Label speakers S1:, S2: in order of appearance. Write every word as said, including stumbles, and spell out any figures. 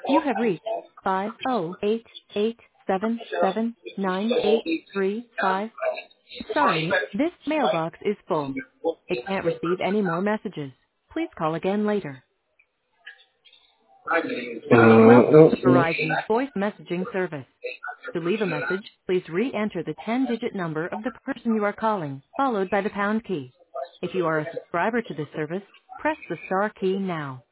S1: You have reached five zero eight eight seven seven nine eight three five. Sorry, this mailbox is full. It can't receive any more messages. Please call again later. Welcome to Verizon's voice messaging service. To leave a message, please re-enter the ten-digit number of the person you are calling, followed by the pound key. If you are a subscriber to this service, press the star key now.